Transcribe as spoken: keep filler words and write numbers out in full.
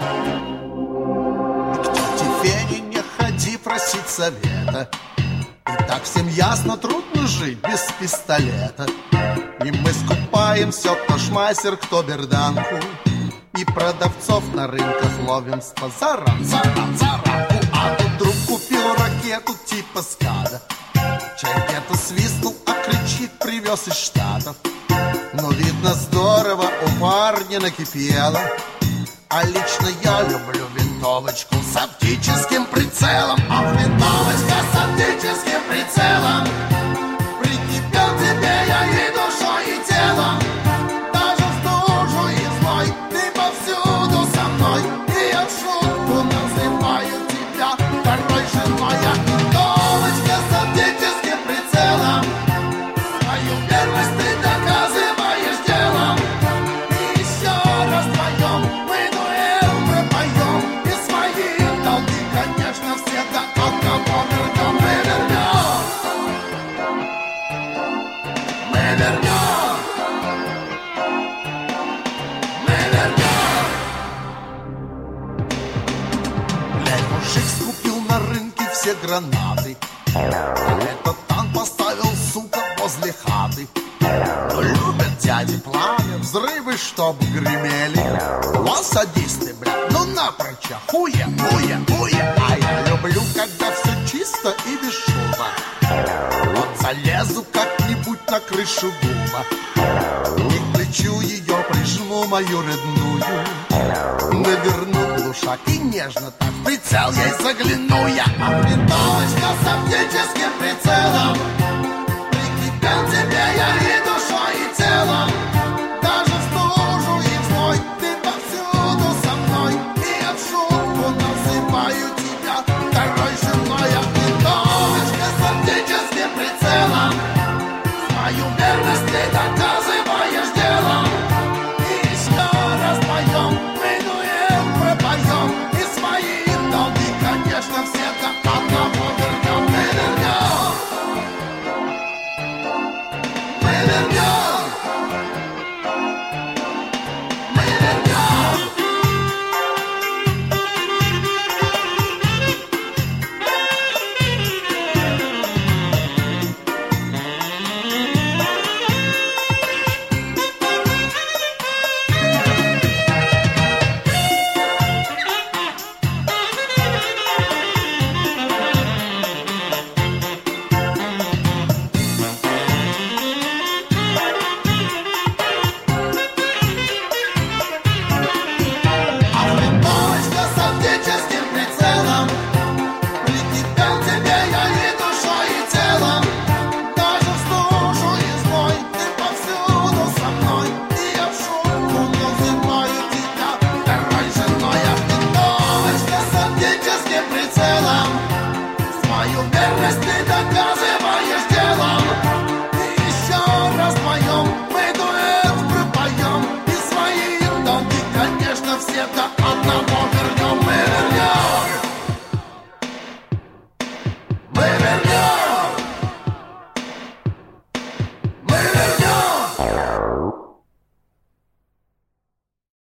К тете Фене не ходи просить совета. И так всем ясно, трудно жить без пистолета. И мы скупаем все, кто шмайсер, кто берданку. И продавцов на рынках ловим с позаран, заран, заранку. А тут друг купил ракету типа скада. Чай где-то свистнул, а кричит, привез из Штатов. Ну, видно, здорово у парня накипело. А лично я люблю винтовочку с оптическим прицелом. А винтовочка с оптическим прицелом прикипел тебе я и душой, и телом. Даже в стужу и зной ты повсюду со мной. И я в шутку называю тебя второй женой. А винтовочка с оптическим прицелом свою верность ты доказываешь делом. И еще раз вдвоем мы дуэль пропоем. И свои долги, конечно, все до одного вернем. Мы вернем, мы вернем, мы вернем. Блядь, мужик скупил на рынке все гранаты. Этот танк поставил, сука, возле хаты. Но любят дяди пламя, взрывы, чтоб гремели. О, садисты, блядь, ну напрочь, хуя, хуя, хуя. А я люблю, когда все чисто и без шума. Вот залезу как-нибудь на крышу гума и к плечу ее прижму мою родную. Наверну глушак и нежно так в прицел ей загляну я. А винтовочка с оптическим прицелом прикипел тебе я и душой, и телом. Даже в стужу и в зной ты повсюду со мной. И я в шутку называю тебя второй женой. А винтовочка с оптическим прицелом свою верность ты доказываешь делом. И еще раз поем, мы дуэль пропоем. И свои долги, конечно, все до одного вернем. Мы вернем, мы вернем, мы вернем. А винтовочка с оптическим прицелом прикипел тебе я и душой, и телом. Даже в стужу и зной ты повсюду со мной. И я в шутку называю тебя второй женой. А винтовочка с оптическим прицелом свою верность ты доказываешь делом. И еще раз вдвоем мы дуэт пропоем. И свои долги, конечно, все до